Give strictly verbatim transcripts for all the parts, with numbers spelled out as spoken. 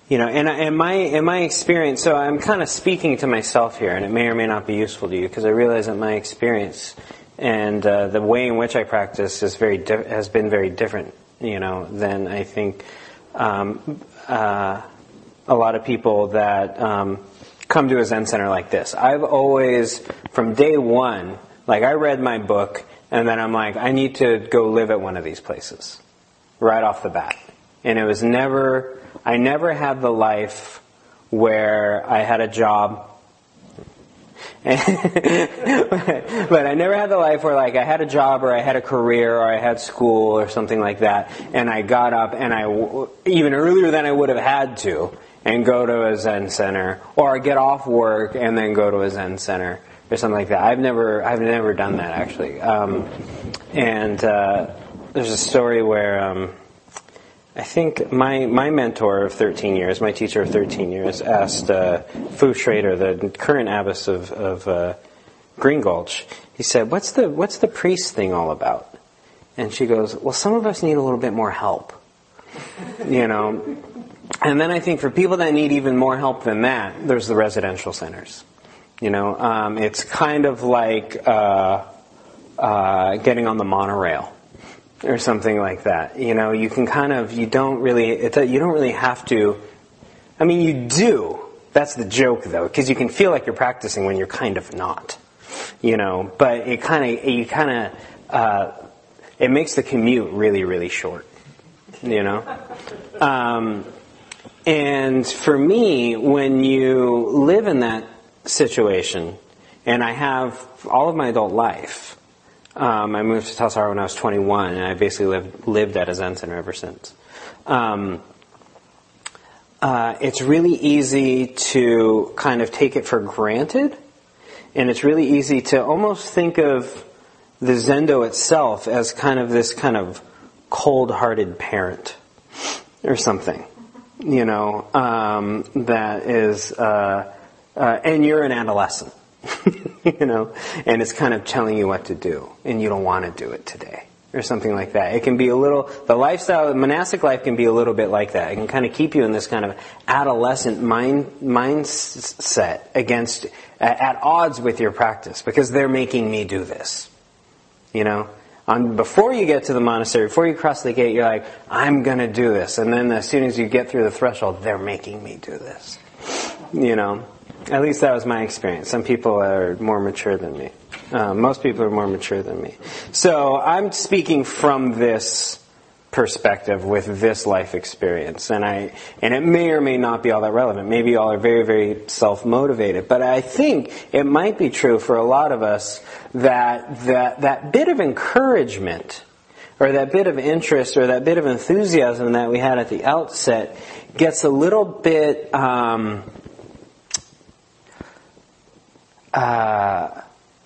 You know, and in my in my experience, so I'm kind of speaking to myself here, and it may or may not be useful to you, because I realize that my experience and uh, the way in which I practice is very di- has been very different, you know, than I think um, uh, a lot of people that um, come to a Zen center like this. I've always, from day one, like I read my book, and then I'm like, I need to go live at one of these places, right off the bat. And it was never... I never had the life where I had a job, but I never had the life where like I had a job or I had a career or I had school or something like that, and I got up and I, even earlier than I would have had to, and go to a Zen center, or get off work and then go to a Zen center or something like that. I've never, I've never done that actually. Um, and uh, there's a story where. Um, I think my, my mentor of thirteen years, my teacher of thirteen years, asked uh, Fu Schrader, the current abbess of, of uh, Green Gulch, he said, what's the what's the priest thing all about? And she goes, well, some of us need a little bit more help. You know? And then I think for people that need even more help than that, there's the residential centers. You know, um, it's kind of like uh, uh, getting on the monorail. Or something like that. You know, you can kind of, you don't really, it's a, you don't really have to, I mean, you do. That's the joke, though, because you can feel like you're practicing when you're kind of not. You know, but it kind of, you kind of, uh, it makes the commute really, really short. You know? Um, and for me, when you live in that situation, and I have all of my adult life, Um, I moved to Tassajara when I was twenty-one, and I basically lived, lived at a Zen center ever since. Um, uh, it's really easy to kind of take it for granted, and it's really easy to almost think of the Zendo itself as kind of this kind of cold-hearted parent or something, you know, um, that is, uh, uh, and you're an adolescent. You know, and it's kind of telling you what to do, and you don't want to do it today, or something like that. It can be a little, the lifestyle, the monastic life can be a little bit like that. It can kind of keep you in this kind of adolescent mind mindset against, at odds with your practice, because they're making me do this. You know, on, before you get to the monastery, before you cross the gate, you're like, I'm going to do this, and then as soon as you get through the threshold, they're making me do this. You know. At least that was my experience. Some people are more mature than me. Uh, most people are more mature than me. So I'm speaking from this perspective with this life experience, and I and it may or may not be all that relevant. Maybe you all are very, very self-motivated, but I think it might be true for a lot of us that that that bit of encouragement, or that bit of interest, or that bit of enthusiasm that we had at the outset gets a little bit. Um, Uh,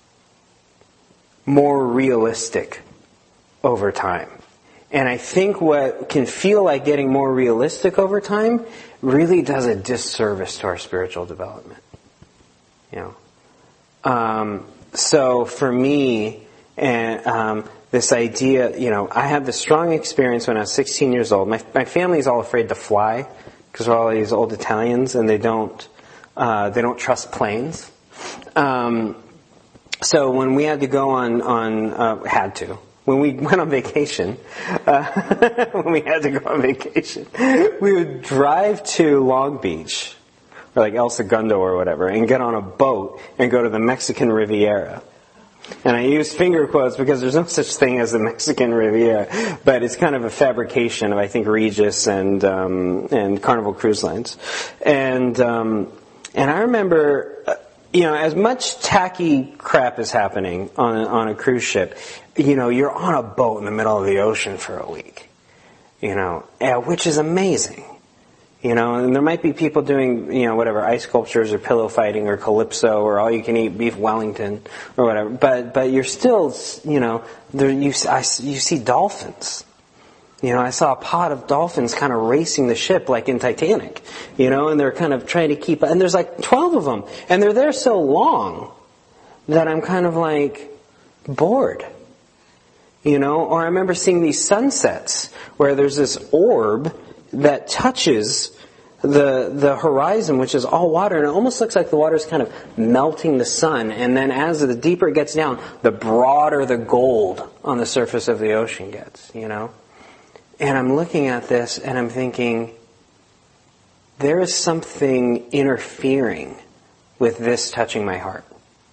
more realistic over time. And I think what can feel like getting more realistic over time really does a disservice to our spiritual development. You know, um, so for me, and um, this idea, you know, I had this strong experience when I was sixteen years old. My my family is all afraid to fly because we're all these old Italians, and they don't uh, they don't trust planes. Um, so when we had to go on, on uh, had to, when we went on vacation, uh, when we had to go on vacation, we would drive to Long Beach, or like El Segundo or whatever, and get on a boat and go to the Mexican Riviera. And I use finger quotes because there's no such thing as the Mexican Riviera, but it's kind of a fabrication of, I think, Regis and um, and Carnival Cruise Lines. And um, and I remember... Uh, You know, as much tacky crap is happening on a, on a cruise ship, you know, you're on a boat in the middle of the ocean for a week, you know, which is amazing, you know, and there might be people doing, you know, whatever, ice sculptures or pillow fighting or calypso or all you can eat beef Wellington or whatever, but, but you're still, you know, there, you, I, you see dolphins. You know, I saw a pod of dolphins kind of racing the ship like in Titanic, you know, and they're kind of trying to keep, and there's like twelve of them, and they're there so long that I'm kind of like bored, you know, or I remember seeing these sunsets where there's this orb that touches the the horizon, which is all water, and it almost looks like the water is kind of melting the sun. And then as the deeper it gets down, the broader the gold on the surface of the ocean gets, you know? And I'm looking at this and I'm thinking, there is something interfering with this touching my heart.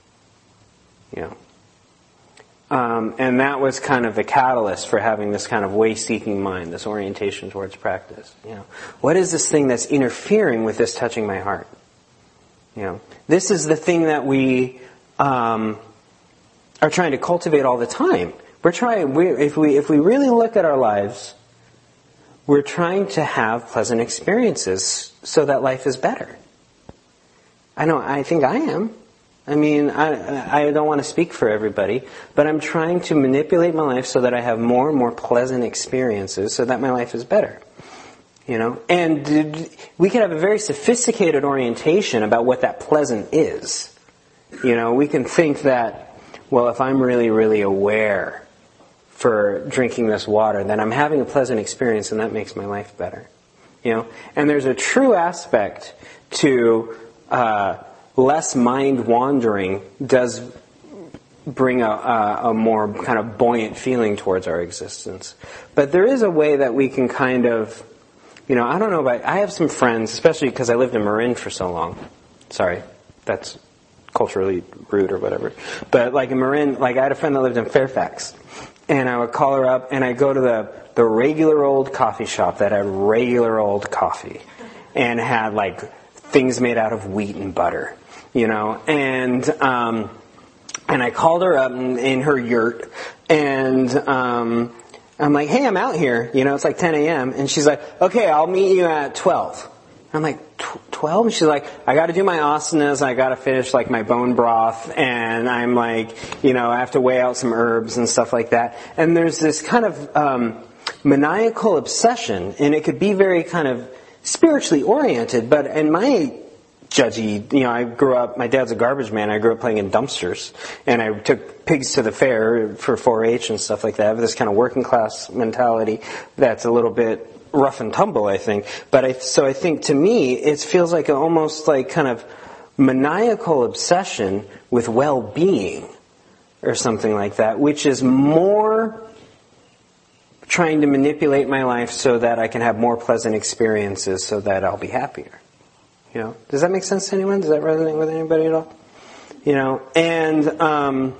You know? Um, and that was kind of the catalyst for having this kind of way-seeking mind, this orientation towards practice. You know, what is this thing that's interfering with this touching my heart? You know, this is the thing that we um, are trying to cultivate all the time. We're trying. We, if we if we really look at our lives, we're trying to have pleasant experiences so that life is better. I know. I think I am. I mean, I, I don't want to speak for everybody, but I'm trying to manipulate my life so that I have more and more pleasant experiences so that my life is better. You know? And we can have a very sophisticated orientation about what that pleasant is. You know, we can think that, well, if I'm really, really aware for drinking this water, then I'm having a pleasant experience and that makes my life better. You know? And there's a true aspect to uh less mind wandering does bring a, a, a more kind of buoyant feeling towards our existence. But there is a way that we can kind of, you know, I don't know about, I have some friends, especially because I lived in Marin for so long. Sorry, that's culturally rude or whatever. But like in Marin, like I had a friend that lived in Fairfax. And I would call her up and I'd go to the, the regular old coffee shop that had regular old coffee. And had like things made out of wheat and butter. You know, and um, and I called her up in, in her yurt, and um, I'm like, hey, I'm out here. You know, it's like ten a.m. And she's like, okay, I'll meet you at twelve. I'm like, twelve? And she's like, I got to do my asanas, I got to finish like my bone broth, and I'm like, you know, I have to weigh out some herbs and stuff like that. And there's this kind of um, maniacal obsession, and it could be very kind of spiritually oriented, but in my judgy, you know, I grew up, my dad's a garbage man, I grew up playing in dumpsters, and I took pigs to the fair for four H and stuff like that. I have this kind of working class mentality that's a little bit rough and tumble, I think. But I, so I think to me, it feels like an almost like kind of maniacal obsession with well-being or something like that, which is more trying to manipulate my life so that I can have more pleasant experiences so that I'll be happier. You know, does that make sense to anyone? Does that resonate with anybody at all? You know, and um,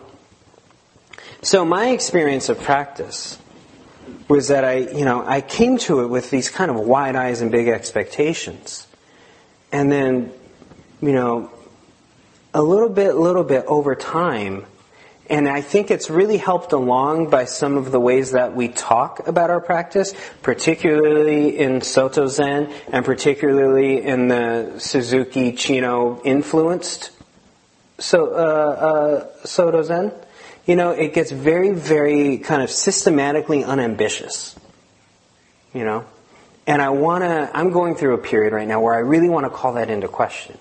so my experience of practice was that I, you know, I came to it with these kind of wide eyes and big expectations, and then, you know, a little bit, little bit over time. And I think it's really helped along by some of the ways that we talk about our practice, particularly in Soto Zen and particularly in the Suzuki Chino influenced so, uh, uh, Soto Zen. You know, it gets very, very kind of systematically unambitious. You know? And I want to, I'm going through a period right now where I really want to call that into question.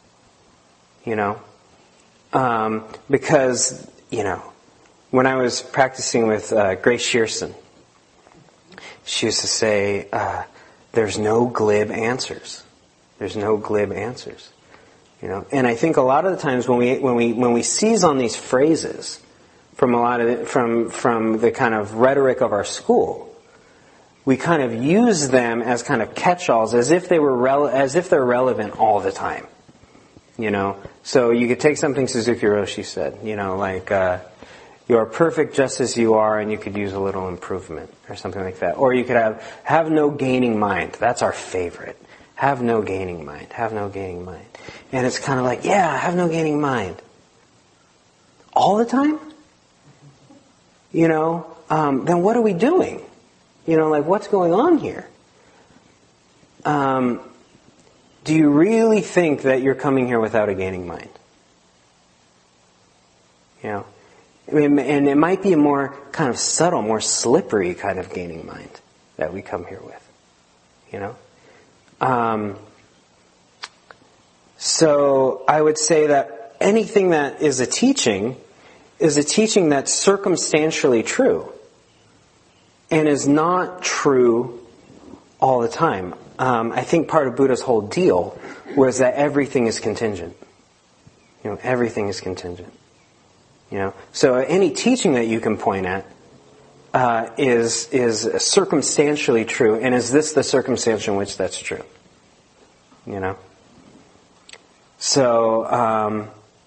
You know? Um, because... You know, when I was practicing with uh, Grace Shearson, she used to say, uh, there's no glib answers. There's no glib answers. You know, and I think a lot of the times when we when we when we seize on these phrases from a lot of the, from from the kind of rhetoric of our school, we kind of use them as kind of catch-alls, as if they were rele- as if they're relevant all the time. You know, so you could take something Suzuki Roshi said, you know, like, uh, you're perfect just as you are and you could use a little improvement or something like that. Or you could have, have no gaining mind. That's our favorite. Have no gaining mind. Have no gaining mind. And it's kind of like, yeah, have no gaining mind. All the time? You know, um, then what are we doing? You know, like, what's going on here? Um... Do you really think that you're coming here without a gaining mind? You know, and it might be a more kind of subtle, more slippery kind of gaining mind that we come here with. You know, um, so I would say that anything that is a teaching is a teaching that's circumstantially true and is not true all the time. um, I think part of Buddha's whole deal was that everything is contingent. You know, everything is contingent. You know, so any teaching that you can point at uh, is is circumstantially true, and is this the circumstance in which that's true? You know. So um,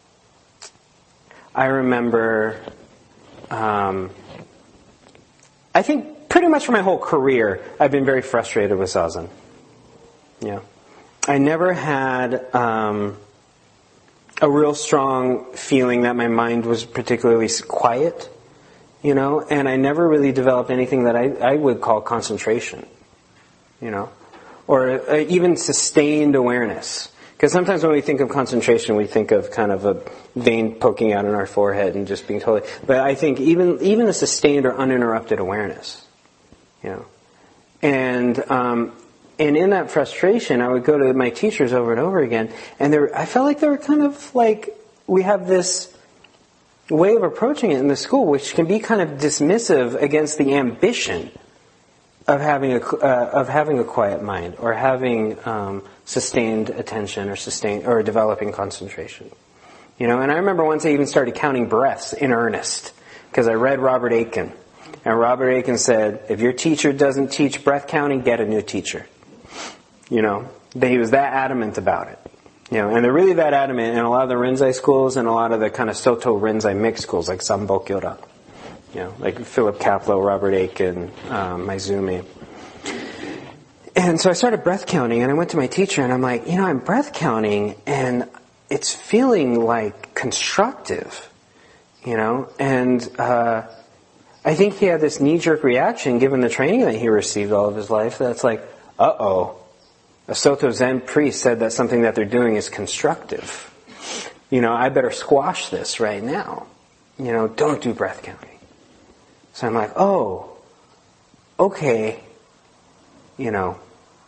I remember. Um, I think pretty much for my whole career, I've been very frustrated with Zazen. Yeah, I never had. Um, a real strong feeling that my mind was particularly quiet, you know, and I never really developed anything that I, I would call concentration, you know, or uh, even sustained awareness. Because sometimes when we think of concentration, we think of kind of a vein poking out in our forehead and just being totally, but I think even, even a sustained or uninterrupted awareness, you know, and, um, And in that frustration, I would go to my teachers over and over again, and there, I felt like they were kind of like, we have this way of approaching it in the school, which can be kind of dismissive against the ambition of having a uh, of having a quiet mind or having um, sustained attention or sustained or developing concentration. You know, and I remember once I even started counting breaths in earnest because I read Robert Aitken, and Robert Aitken said, "If your teacher doesn't teach breath counting, get a new teacher." You know, that he was that adamant about it. You know, and they're really that adamant in a lot of the Rinzai schools and a lot of the kind of Soto Rinzai mixed schools like Sambo Kyodan. You know, like Philip Kapleau, Robert Aitken, um, Maizumi. And so I started breath counting, and I went to my teacher, and I'm like, you know, I'm breath counting, and it's feeling like constructive. You know, and uh, I think he had this knee-jerk reaction, given the training that he received all of his life, that's like, uh-oh. A Soto Zen priest said that something that they're doing is constructive. You know, I better squash this right now. You know, don't do breath counting. So I'm like, oh, okay. You know.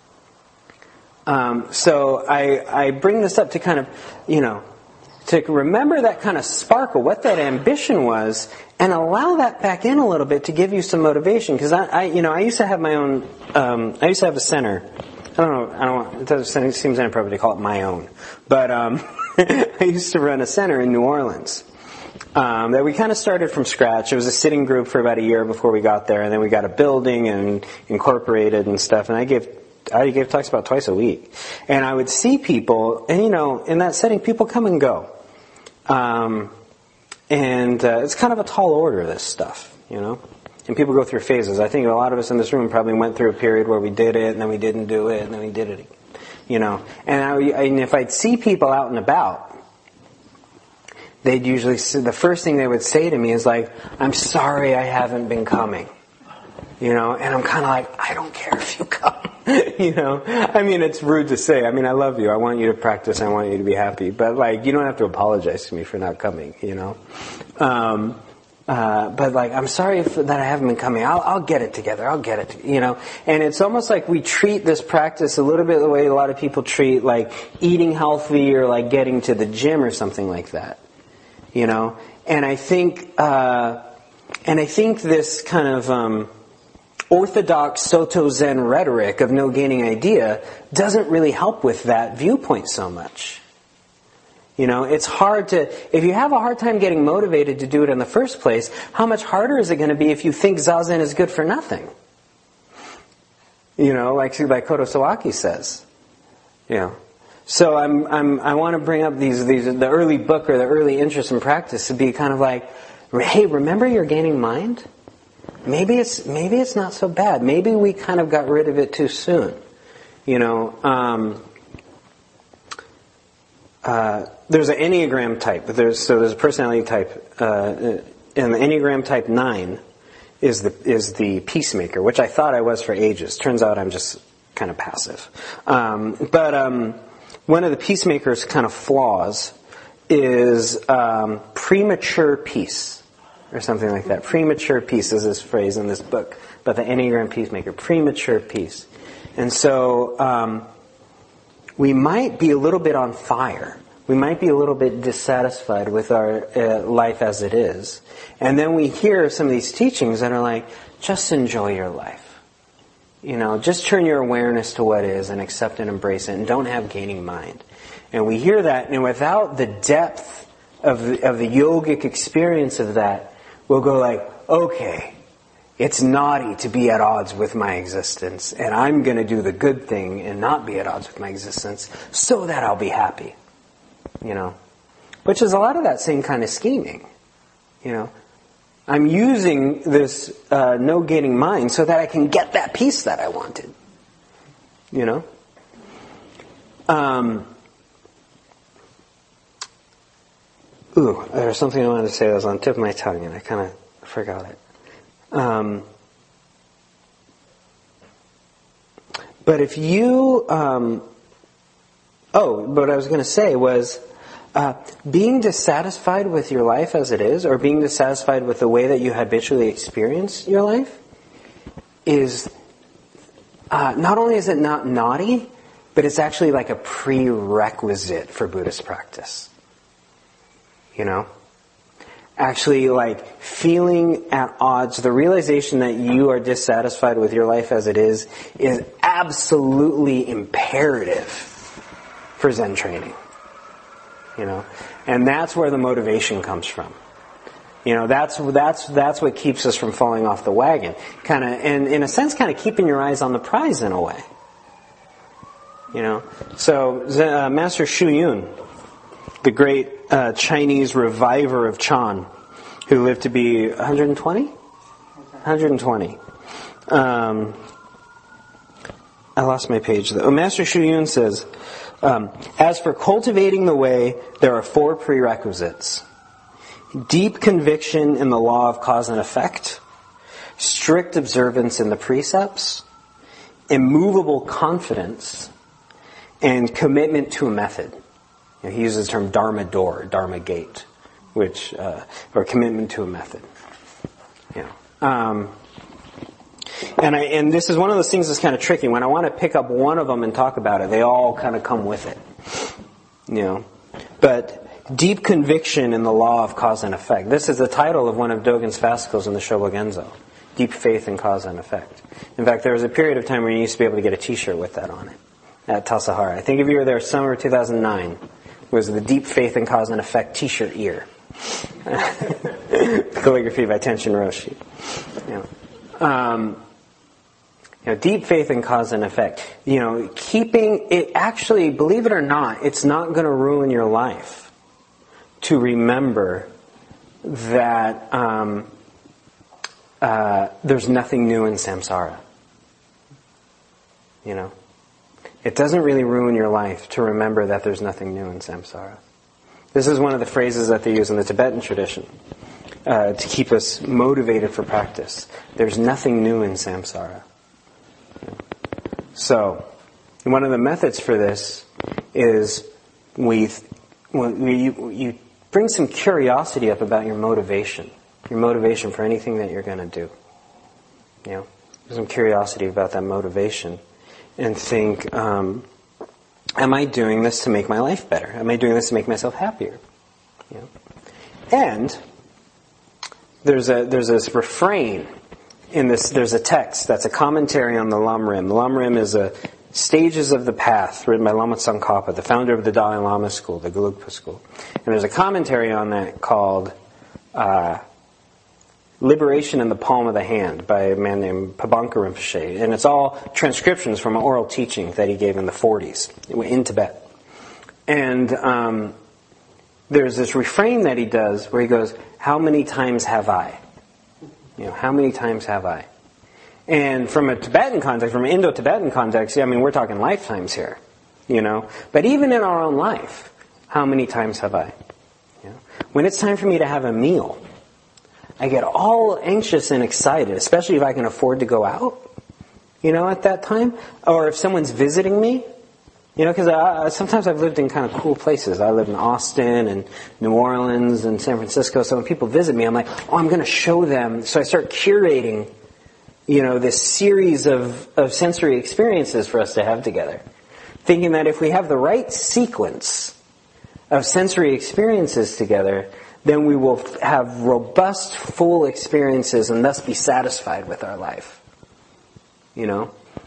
Um, so I, I bring this up to kind of, you know, to remember that kind of sparkle, what that ambition was, and allow that back in a little bit to give you some motivation. Because I, I, you know, I used to have my own, um, I used to have a center. I don't know, I don't want, it doesn't, it seems inappropriate to call it my own. But, um, I used to run a center in New Orleans. Um, that we kind of started from scratch. It was a sitting group for about a year before we got there, and then we got a building and incorporated and stuff, and I gave, I gave talks about twice a week. And I would see people, and you know, in that setting, people come and go. Um, and, uh, it's kind of a tall order, this stuff, you know? And people go through phases. I think a lot of us in this room probably went through a period where we did it, and then we didn't do it, and then we did it again. You know, and, I, and if I'd see people out and about, they'd usually say, the first thing they would say to me is like, "I'm sorry I haven't been coming." You know, and I'm kind of like, I don't care if you come. You know, I mean, it's rude to say. I mean, I love you. I want you to practice. I want you to be happy. But like, you don't have to apologize to me for not coming. You know. Um, Uh, but like, I'm sorry if, that I haven't been coming. I'll, I'll get it together. I'll get it, to, you know. And it's almost like we treat this practice a little bit the way a lot of people treat like eating healthy or like getting to the gym or something like that, you know. And I think, uh, and I think this kind of um, orthodox Soto Zen rhetoric of no gaining idea doesn't really help with that viewpoint so much. You know, it's hard to, if you have a hard time getting motivated to do it in the first place, how much harder is it going to be if you think Zazen is good for nothing? You know, like, like Kodo Sawaki says. You know. So I'm, I'm, I want to bring up these, these, the early book or the early interest in practice to be kind of like, hey, remember you're gaining mind? Maybe it's, maybe it's not so bad. Maybe we kind of got rid of it too soon. You know, um, uh, there's an Enneagram type. There's, so there's a personality type, uh, and the Enneagram type nine is the, is the peacemaker, which I thought I was for ages. Turns out I'm just kind of passive. Um, but, um, one of the peacemaker's kind of flaws is, um, premature peace, or something like that. Premature peace is this phrase in this book about the Enneagram peacemaker. Premature peace. And so, um, we might be a little bit on fire. We might be a little bit dissatisfied with our uh, life as it is. And then we hear some of these teachings that are like, just enjoy your life. You know, just turn your awareness to what is and accept and embrace it, and don't have gaining mind. And we hear that, and without the depth of the, of the yogic experience of that, we'll go like, okay, it's naughty to be at odds with my existence, and I'm going to do the good thing and not be at odds with my existence so that I'll be happy. You know, which is a lot of that same kind of scheming. You know, I'm using this uh, no gaining mind so that I can get that peace that I wanted. You know? Um, ooh, there was something I wanted to say that was on the tip of my tongue and I kind of forgot it. Um, but if you... Um, oh, but what I was going to say was... Uh, being dissatisfied with your life as it is, or being dissatisfied with the way that you habitually experience your life, is uh, not only is it not naughty, but it's actually like a prerequisite for Buddhist practice. You know? Actually, like, feeling at odds, the realization that you are dissatisfied with your life as it is, is absolutely imperative for Zen training. You know, and that's where the motivation comes from. You know, that's that's that's what keeps us from falling off the wagon. Kind of, and in a sense, kind of keeping your eyes on the prize in a way. You know, so uh, Master Xu Yun, the great uh, Chinese reviver of Chan, who lived to be one hundred twenty? one hundred twenty. Um, I lost my page though. Master Xu Yun says, Um, as for cultivating the way, there are four prerequisites. Deep conviction in the law of cause and effect, strict observance in the precepts, immovable confidence, and commitment to a method. You know, he uses the term dharma door, dharma gate, which, uh, or commitment to a method. You know, um, And I, and this is one of those things that's kind of tricky. When I want to pick up one of them and talk about it, they all kind of come with it. You know, but deep conviction in the law of cause and effect. This is the title of one of Dogen's fascicles in the Shobogenzo. Deep faith in cause and effect. In fact, there was a period of time where you used to be able to get a T-shirt with that on it at Tassajara. I think if you were there summer two thousand nine, was the Deep Faith in Cause and Effect T-shirt year. Calligraphy by Tenshin Roshi. You know. Um, You know, deep faith in cause and effect. You know, keeping it, actually, believe it or not, it's not going to ruin your life to remember that um, uh, there's nothing new in samsara. You know, it doesn't really ruin your life to remember that there's nothing new in samsara. This is one of the phrases that they use in the Tibetan tradition uh, to keep us motivated for practice. There's nothing new in samsara. So, one of the methods for this is we, we you, you bring some curiosity up about your motivation, your motivation for anything that you're going to do. You know, some curiosity about that motivation, and think, um, am I doing this to make my life better? Am I doing this to make myself happier? You know, and there's a there's this refrain. In this, there's a text that's a commentary on the Lamrim. The Lamrim is a Stages of the Path, written by Lama Tsongkhapa, the founder of the Dalai Lama school, the Gelugpa school. And there's a commentary on that called uh, Liberation in the Palm of the Hand by a man named Pabanka Rinpoche. And it's all transcriptions from an oral teaching that he gave in the forties in Tibet. And um, there's this refrain that he does where he goes, "How many times have I?" You know, how many times have I? And from a Tibetan context, from an Indo-Tibetan context, yeah, I mean, we're talking lifetimes here, you know. But even in our own life, how many times have I? You know, when it's time for me to have a meal, I get all anxious and excited, especially if I can afford to go out, you know, at that time. Or if someone's visiting me. You know, because sometimes I've lived in kind of cool places. I lived in Austin and New Orleans and San Francisco. So when people visit me, I'm like, oh, I'm going to show them. So I start curating, you know, this series of, of sensory experiences for us to have together. Thinking that if we have the right sequence of sensory experiences together, then we will have robust, full experiences and thus be satisfied with our life. You know?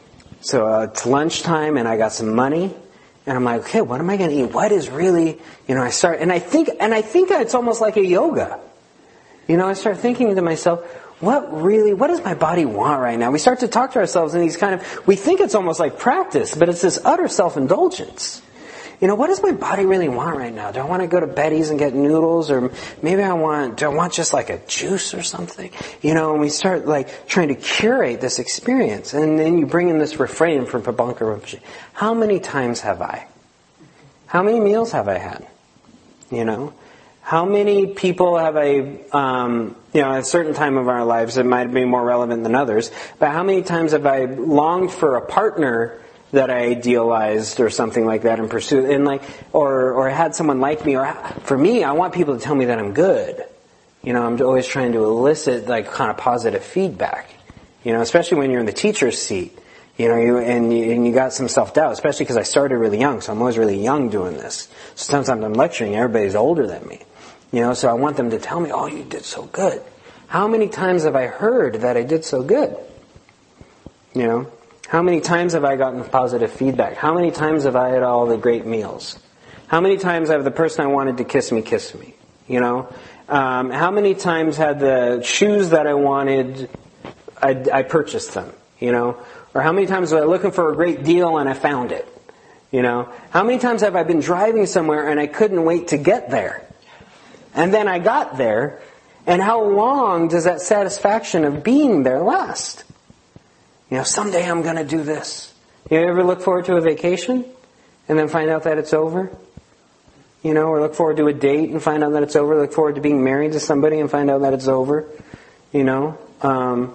So uh, it's lunchtime and I got some money. And I'm like, okay, what am I going to eat? What is really, you know, I start, and I think, and I think it's almost like a yoga. You know, I start thinking to myself, what really, what does my body want right now? We start to talk to ourselves in these kind of, we think it's almost like practice, but it's this utter self-indulgence. You know, what does my body really want right now? Do I want to go to Betty's and get noodles? Or maybe I want, do I want just like a juice or something? You know, and we start like trying to curate this experience. And then you bring in this refrain from Prabhupada Rinpoche. How many times have I? How many meals have I had? You know? How many people have I, um, you know, at a certain time of our lives, it might be more relevant than others, but how many times have I longed for a partner that I idealized or something like that and pursued, and like, or, or had someone like me, or for me, I want people to tell me that I'm good. You know, I'm always trying to elicit like kind of positive feedback. You know, especially when you're in the teacher's seat. You know, you, and you, and you got some self-doubt, especially because I started really young, so I'm always really young doing this. So sometimes I'm lecturing, everybody's older than me. You know, so I want them to tell me, oh, you did so good. How many times have I heard that I did so good? You know? How many times have I gotten positive feedback? How many times have I had all the great meals? How many times have the person I wanted to kiss me kiss me? You know? Um, how many times had the shoes that I wanted, I, I purchased them? You know? Or how many times was I looking for a great deal and I found it? You know? How many times have I been driving somewhere and I couldn't wait to get there? And then I got there, and how long does that satisfaction of being there last? You know, someday I'm going to do this. You ever look forward to a vacation and then find out that it's over? You know, or look forward to a date and find out that it's over. Look forward to being married to somebody and find out that it's over. You know, um,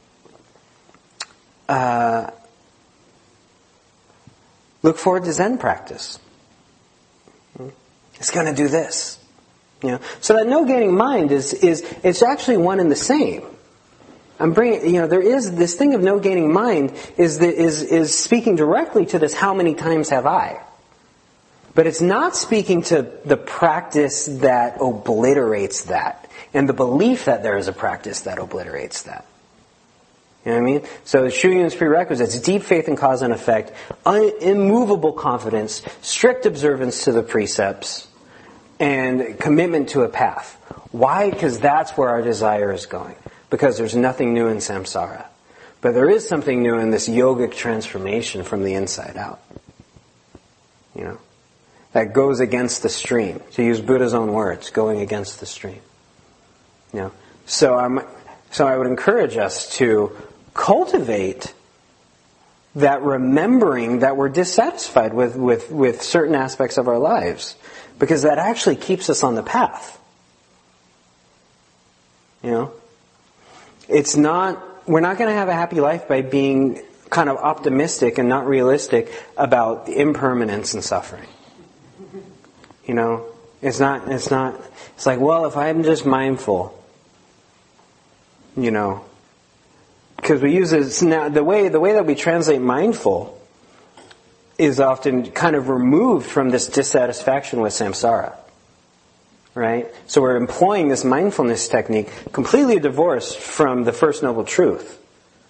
uh, look forward to Zen practice. It's going to do this. You know, so that no-gating mind is is it's actually one and the same. I'm bringing, you know, there is this thing of no-gaining mind is the, is is speaking directly to this. How many times have I? But it's not speaking to the practice that obliterates that, and the belief that there is a practice that obliterates that. You know what I mean? So Shugyun's prerequisites: deep faith in cause and effect, un- immovable confidence, strict observance to the precepts, and commitment to a path. Why? Because that's where our desire is going. Because there's nothing new in samsara. But there is something new in this yogic transformation from the inside out. You know? That goes against the stream. To use Buddha's own words, going against the stream. You know? So I'm, so I would encourage us to cultivate that remembering that we're dissatisfied with, with, with certain aspects of our lives. Because that actually keeps us on the path. You know? It's not, we're not going to have a happy life by being kind of optimistic and not realistic about impermanence and suffering. You know? It's not, it's not, it's like, well, if I'm just mindful, you know, because we use this now, the way, the way that we translate mindful is often kind of removed from this dissatisfaction with samsara. Right? So we're employing this mindfulness technique completely divorced from the First Noble Truth.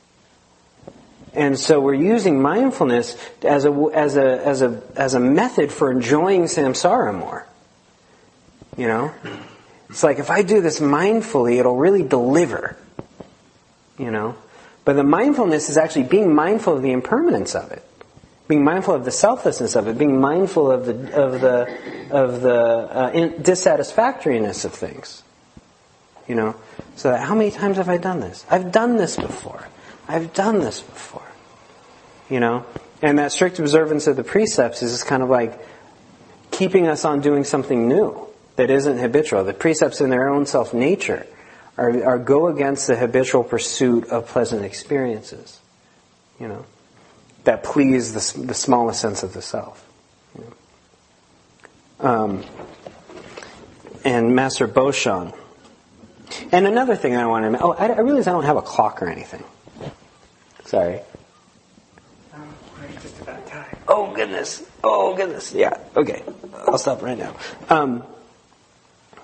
And so we're using mindfulness as a, as a, as a, as a method for enjoying samsara more. You know? It's like if I do this mindfully, it'll really deliver. You know? But the mindfulness is actually being mindful of the impermanence of it. Being mindful of the selflessness of it, being mindful of the of the of the uh, in, dissatisfactoriness of things, you know. So that, how many times have I done this? I've done this before. I've done this before, you know. And that strict observance of the precepts is just kind of like keeping us on doing something new that isn't habitual. The precepts in their own self nature are, are go against the habitual pursuit of pleasant experiences, you know. That please the, the smallest sense of the self. You know? um, and Master Boshan. And another thing I wanted to... Oh, I, I realize I don't have a clock or anything. Sorry. Um, we're just about time. Oh, goodness. Oh, goodness. Yeah, okay. I'll stop right now. Um,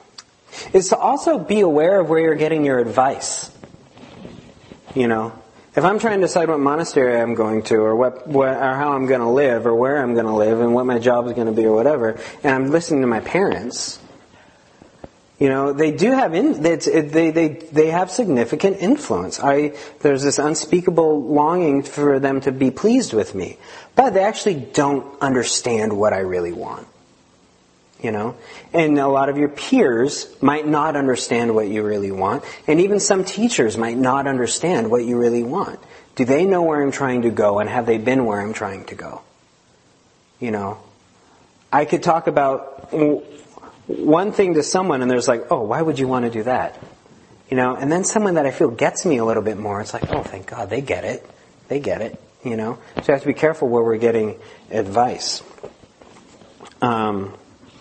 is to also be aware of where you're getting your advice. You know? If I'm trying to decide what monastery I'm going to, or what, what or how I'm going to live, or where I'm going to live, and what my job is going to be, or whatever, and I'm listening to my parents, you know, they do have in, it's, it, they they they have significant influence. I there's this unspeakable longing for them to be pleased with me, but they actually don't understand what I really want. You know, and a lot of your peers might not understand what you really want, and even some teachers might not understand what you really want. Do they know where I'm trying to go, and have they been where I'm trying to go? You know, I could talk about one thing to someone, and there's like, oh, why would you want to do that? You know, and then someone that I feel gets me a little bit more, it's like, oh, thank God, they get it. They get it, you know. So you have to be careful where we're getting advice. Um...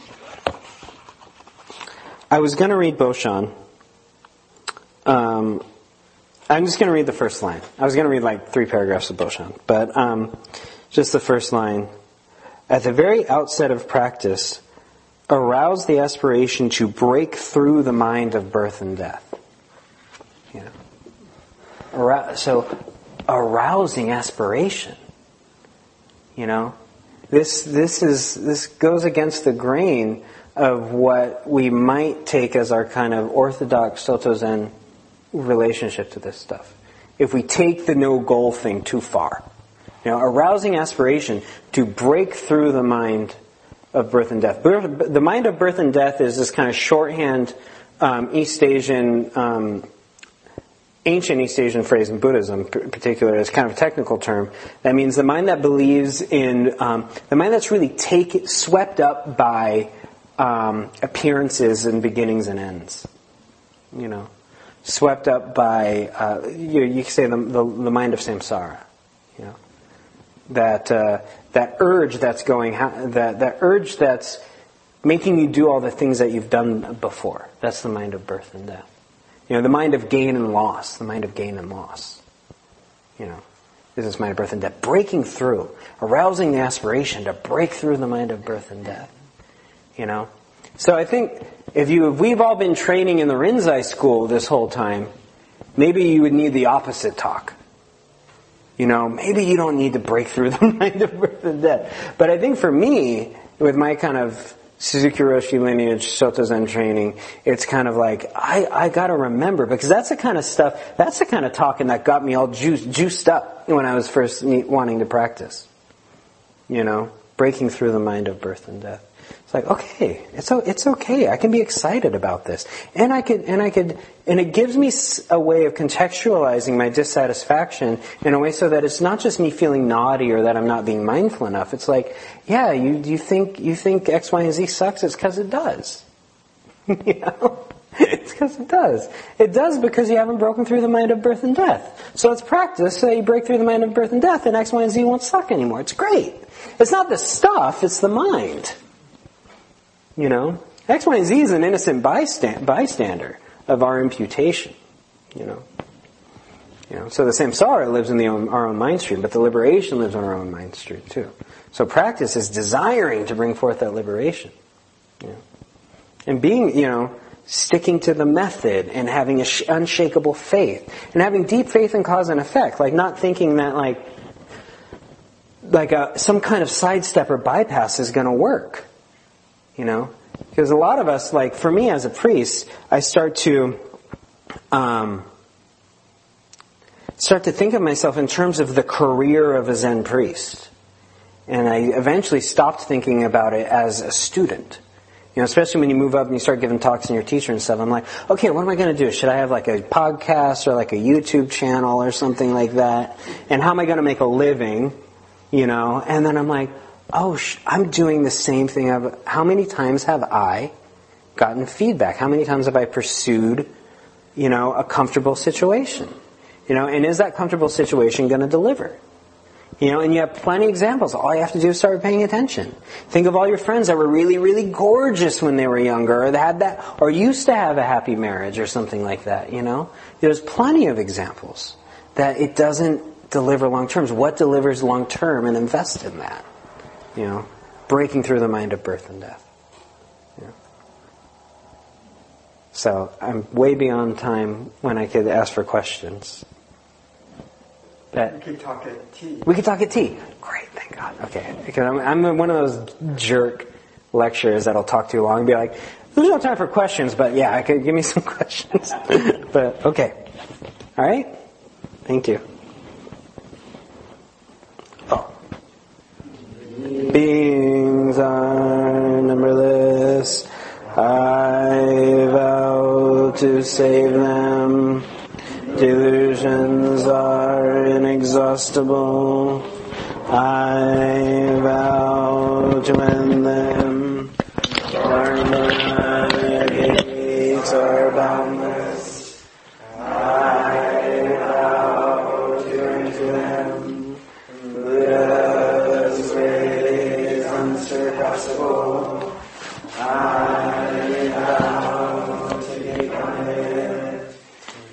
I was going to read Boshan. Um, I'm just going to read the first line. I was going to read like three paragraphs of Boshan, but um, just the first line. At the very outset of practice, arouse the aspiration to break through the mind of birth and death. You know, Arou- so arousing aspiration. You know, this this is this goes against the grain of what we might take as our kind of orthodox Soto Zen relationship to this stuff. If we take the no goal thing too far. You know, arousing aspiration to break through the mind of birth and death. The mind of birth and death is this kind of shorthand um, East Asian, um, ancient East Asian phrase in Buddhism in particular. It's kind of a technical term. That means the mind that believes in, um, the mind that's really take, swept up by Um, appearances and beginnings and ends, you know, swept up by uh, you, you could say the, the the mind of samsara, you know, that uh, that urge that's going that that urge that's making you do all the things that you've done before. That's the mind of birth and death, you know, the mind of gain and loss, the mind of gain and loss, you know, is this mind of birth and death, breaking through, arousing the aspiration to break through the mind of birth and death. You know, so I think if you if we've all been training in the Rinzai school this whole time, maybe you would need the opposite talk. You know, maybe you don't need to break through the mind of birth and death. But I think for me, with my kind of Suzuki Roshi lineage, Soto Zen training, it's kind of like I I got to remember, because that's the kind of stuff, that's the kind of talking that got me all juiced juiced up when I was first wanting to practice. You know, breaking through the mind of birth and death. It's like, okay, it's it's okay. I can be excited about this, and I could, and I could, and it gives me a way of contextualizing my dissatisfaction in a way so that it's not just me feeling naughty or that I'm not being mindful enough. It's like, yeah, you you think you think X, Y, and Z sucks. It's because it does. You know, it's because it does. It does because you haven't broken through the mind of birth and death. So it's practice so that you break through the mind of birth and death, and X, Y, and Z won't suck anymore. It's great. It's not the stuff; it's the mind. You know, X, Y, and Z is an innocent bystand, bystander of our imputation. You know, you know. So the samsara lives in the own, our own mind stream, but the liberation lives on our own mind stream too. So practice is desiring to bring forth that liberation. You know? And being, you know, sticking to the method and having a sh- unshakable faith and having deep faith in cause and effect, like not thinking that like like a, some kind of sidestep or bypass is going to work. You know, because a lot of us, like for me as a priest, I start to um, start to think of myself in terms of the career of a Zen priest, and I eventually stopped thinking about it as a student. You know, especially when you move up and you start giving talks and your teacher and stuff. I'm like, okay, what am I going to do? Should I have like a podcast or like a YouTube channel or something like that? And how am I going to make a living? You know, and then I'm like, oh, I'm doing the same thing. How many times have I gotten feedback? How many times have I pursued, you know, a comfortable situation? You know, and is that comfortable situation going to deliver? You know, and you have plenty of examples. All you have to do is start paying attention. Think of all your friends that were really, really gorgeous when they were younger, or they had that, or used to have a happy marriage, or something like that. You know, there's plenty of examples that it doesn't deliver long term. What delivers long term, and invest in that. You know, breaking through the mind of birth and death. You know. So I'm way beyond time when I could ask for questions. We could talk at tea. We could talk at tea. Great, thank God. Okay, because I'm, I'm one of those jerk lecturers that'll talk too long and be like, there's no time for questions, but yeah, I could give me some questions. But okay. All right? Thank you. Oh. Beings are numberless. I vow to save them. Delusions are inexhaustible. I vow to end them.